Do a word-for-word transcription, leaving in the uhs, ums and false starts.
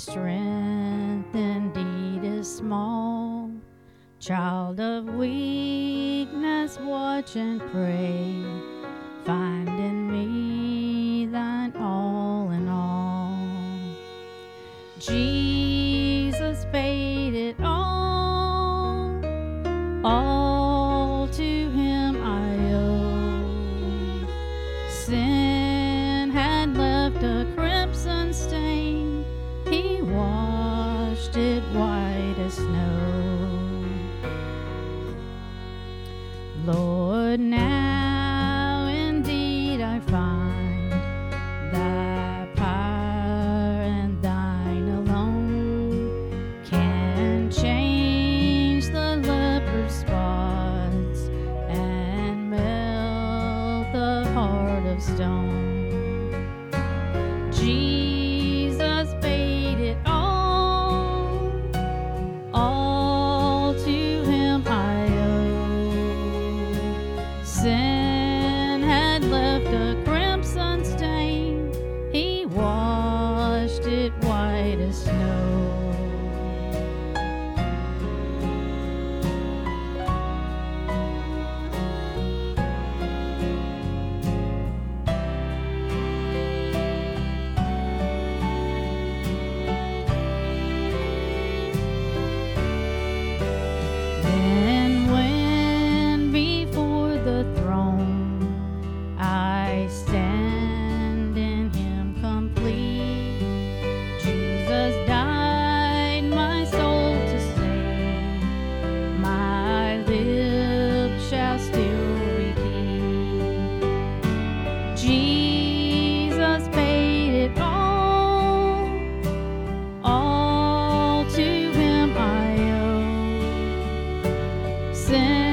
strength indeed is small. Child of weakness, watch and pray. Find in me thine all in all. Jesus paid it all. All to him I owe. Sin had left a crimson stain. He washed it white as snow. Lord, now indeed I find thy power and thine alone can change the leper's spots and melt the heart of stone. Jesus paid it all. All to him I owe. Sin had left a crimson stain. He washed it white as snow. Then when before the throne I stand in him complete, Jesus died my soul to save. My lips shall still repeat, Jesus paid it all. All to him I owe. Sin